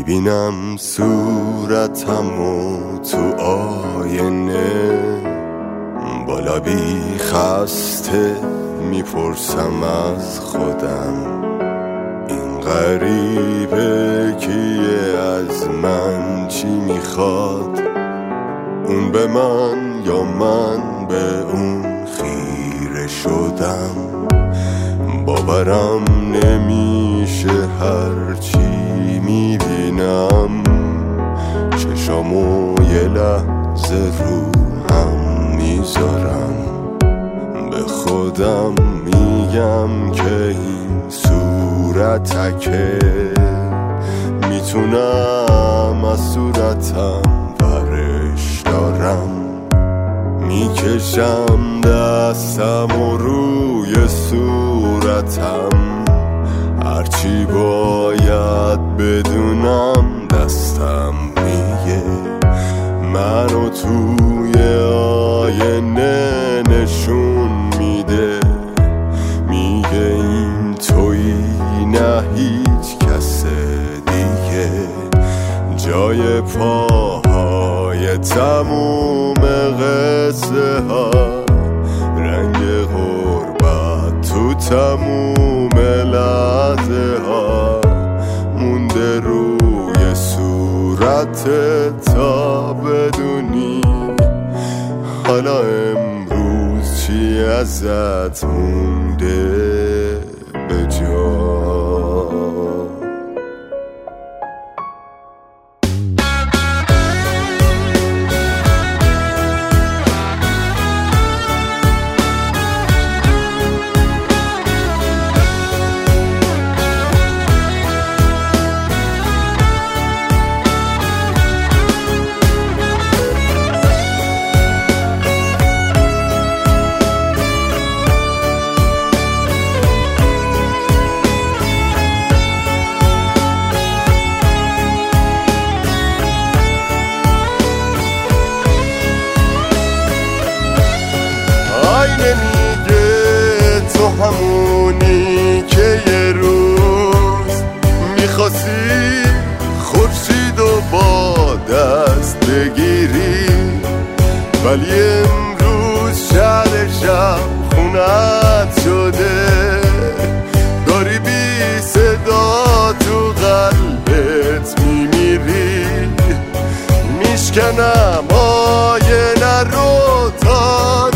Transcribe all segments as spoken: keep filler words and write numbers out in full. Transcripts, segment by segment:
میبینم صورتمو تو آینه، با لبی خسته میپرسم از خودم این غریبه کیه، از من چی میخواد، اون به من یا من به اون خیره شدم. باورم نمیشه هرچی میبینم، چشامو یه لحظه رو هم میذارم، به خودم میگم که این صورتکه میتونم از صورتم برش دارم، میکشم دستم و روی صورتم، هرچی باید بدونم دستم میگه، منو توی آینه نشون میده، میگه این تویی نه هیچ کس دیگه، جای پاهای تموم قصه ها، رنگ غربت تو تموم لحظه ها، مونده روی صورت تا بدونی حالا امروز چی ازت مونده به جا. میگه تو همونی که یه روز میخواستی خورشید و با دست بگیری، ولی امروز شهر شب خونت شده، داری بی صدا تو قلبت میمیری، میشکنم آینه رو تا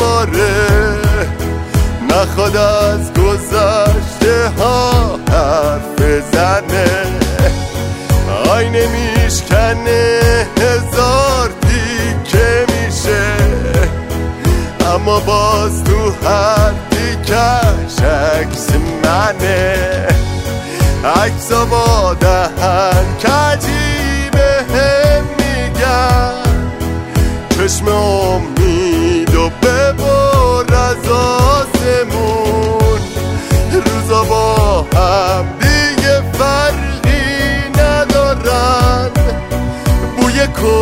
نخواد از گذشته ها حرف بزنه، آینه میشکنه هزار تیکه میشه، اما باز تو هر تیکش عکس منه، عکسا با دهن کجی بهم میگن، چشم امید و ببر از آسمون، روزا با هم دیگه فرقی ندارن، بوی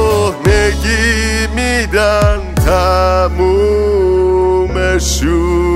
کهنگی میدن تمومشون.